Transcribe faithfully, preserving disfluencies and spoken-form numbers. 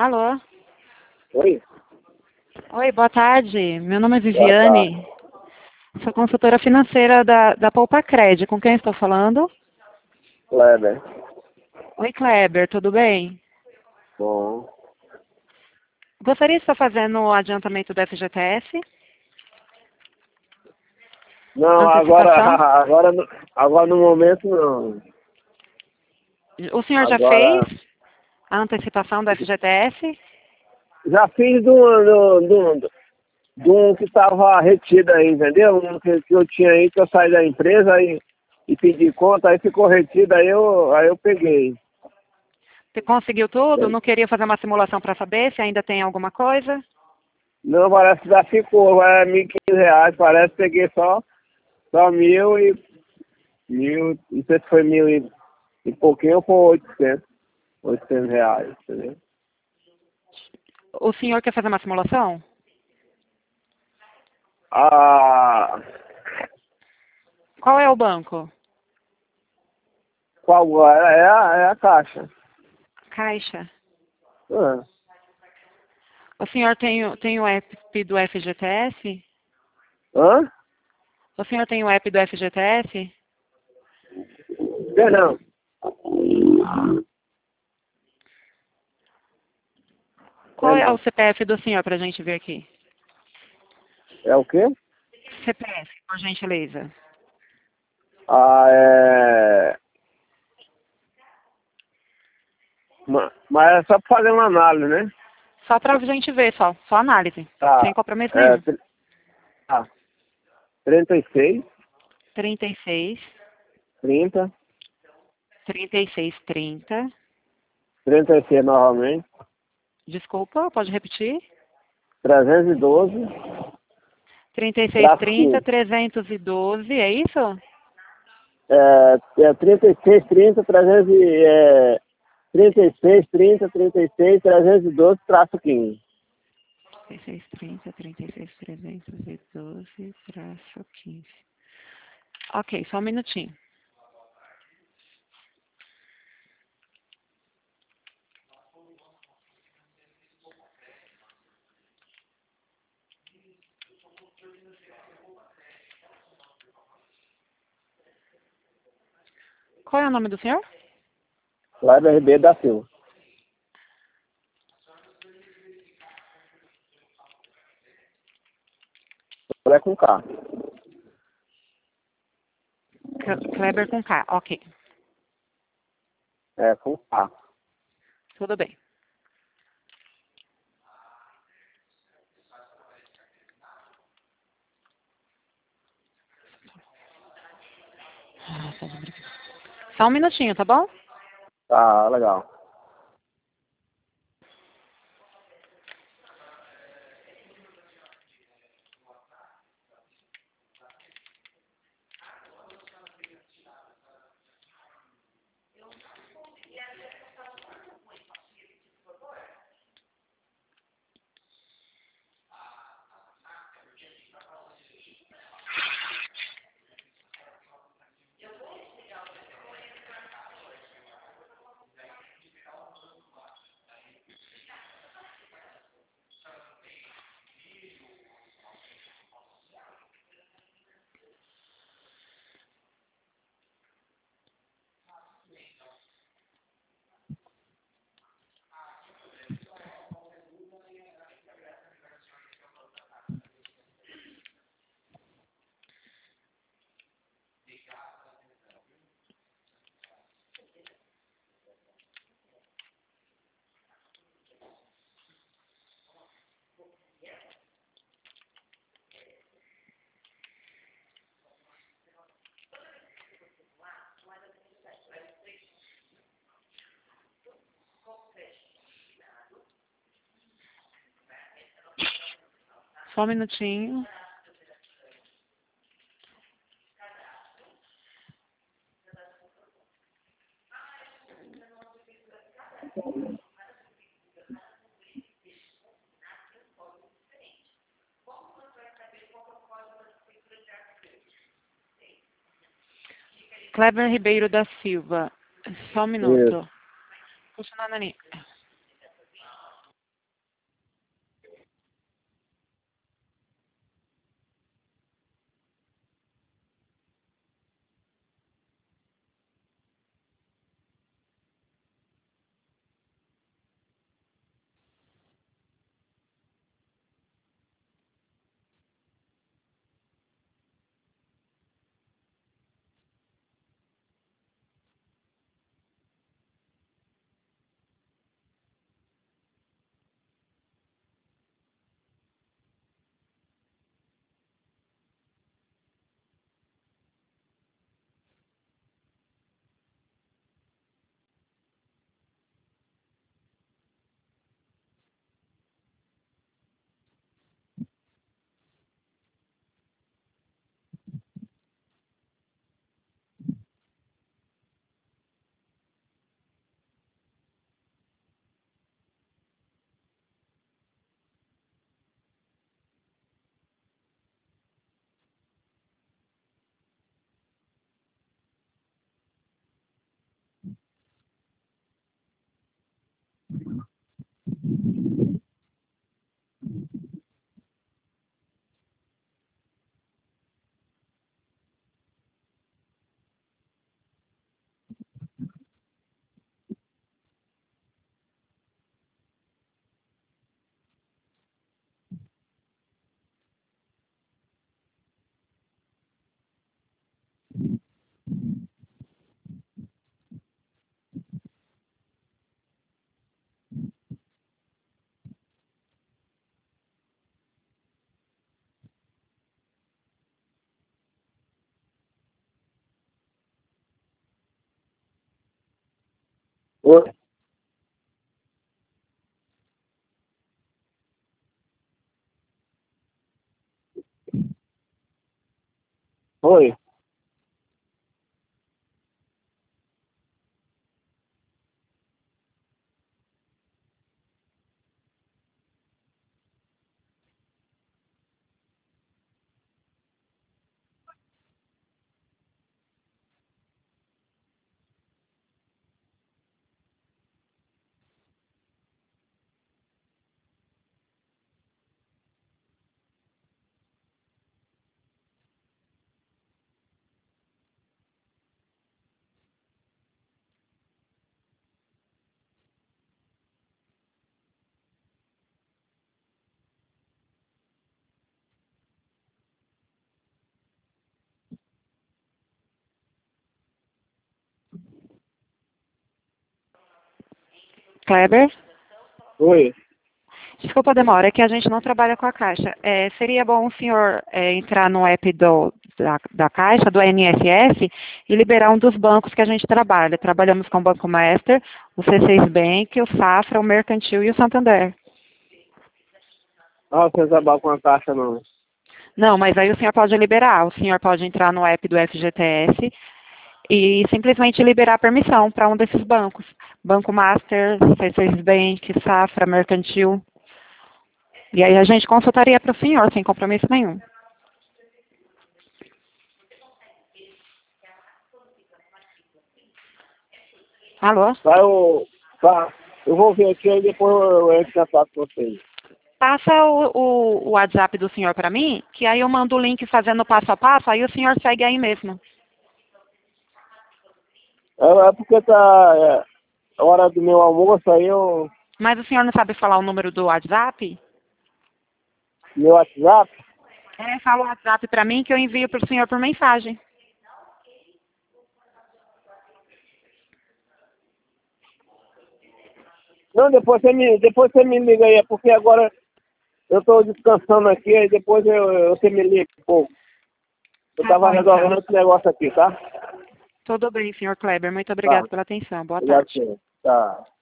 Alô? Oi? Oi, boa tarde. Meu nome é Boa tarde. Viviane. Sou consultora financeira da, da Poupa Cred. Com quem estou falando? Kleber. Oi, Kleber, tudo bem? Bom. Gostaria de estar fazendo o adiantamento do F G T S? Não, agora, Antecipação? agora, no- agora no momento não. O senhor já fez Agora, a antecipação do F G T S? já fiz do, do, do, do um que estava retido aí, entendeu? Um que, que eu tinha aí, que eu saí da empresa aí, e pedi conta, aí ficou retido, aí eu, aí eu peguei. Você conseguiu tudo? Não queria fazer uma simulação para saber se ainda tem alguma coisa? Não, parece que já ficou, é mil e quinhentos reais, parece que peguei só, só mil e, mil, não sei se foi mil e, e pouquinho ou foi oitocentos, oitocentos reais, entendeu? O senhor quer fazer uma simulação? Ah, Qual é o banco? qual agora? É a, é a caixa. Caixa. Ah, O senhor tem, o- tem o app do F G T S? hã? O senhor tem o app do F G T S? Perdão. Qual é o Perdão. C P F do senhor para a gente ver aqui? É o quê? C P F, por gentileza. Ah, é... ma- Mas é só pra fazer uma análise, né? Só para a gente ver, só. Só análise. Sem Tá. compromisso É, nenhum. tri- tá. trinta e seis, trinta e seis, trinta, trinta e seis, trinta. trinta e seis novamente, Desculpa, pode repetir? trezentos e doze, trinta e seis, traço trinta, quinze. trezentos e doze, é isso? É, é trinta e seis, trinta, trezentos e... É, trinta e seis, trinta, trinta e seis, trezentos e doze, traço quinze. trinta e seis, trinta, trinta e seis, trezentos e doze, traço quinze. Ok, só um minutinho. Qual é o nome do senhor? Kleber Ribeiro da Silva. É com K. Cle- Kleber com K, ok. É com K. Tudo bem. Ah, tá de brincadeira. Só um minutinho, tá bom? Tá, legal. Só um minutinho. Kleber Ribeiro da Silva. Só um Isso. minuto. Funcionando ali. Oi. Oi. Kleber? Oi. Desculpa a demora, é que a gente não trabalha com a Caixa. É, seria bom o senhor é, entrar no app do, da, da Caixa, do I N S S, e liberar um dos bancos que a gente trabalha. Trabalhamos com o Banco Master, o C seis Bank, o Safra, o Mercantil e o Santander. Ah, você trabalha com a caixa, não. Não, mas aí o senhor pode liberar. O senhor pode entrar no app do F G T S e simplesmente liberar a permissão para um desses bancos. Banco Master, C seis Bank, Safra, Mercantil. E aí a gente consultaria para o senhor, sem compromisso nenhum. Alô? Tá, eu, tá, eu vou ver aqui e depois eu entro em contato com vocês. Passa o, o, o WhatsApp do senhor para mim, que aí eu mando o link fazendo passo a passo, aí o senhor segue aí mesmo. É, é porque tá é, a hora do meu almoço aí, eu, Mas o senhor não sabe falar o número do WhatsApp? meu WhatsApp, É, fala o WhatsApp para mim que eu envio para o senhor por mensagem. não, depois você me, depois você me liga aí, é porque agora eu tô descansando aqui, aí depois eu, eu, você me liga um pouco. Eu Tá tava bom, então. resolvendo esse negócio aqui, tá? Tudo bem, senhor Kleber. Muito Tá, obrigado pela atenção. Boa obrigado, tarde. senhor. Tá.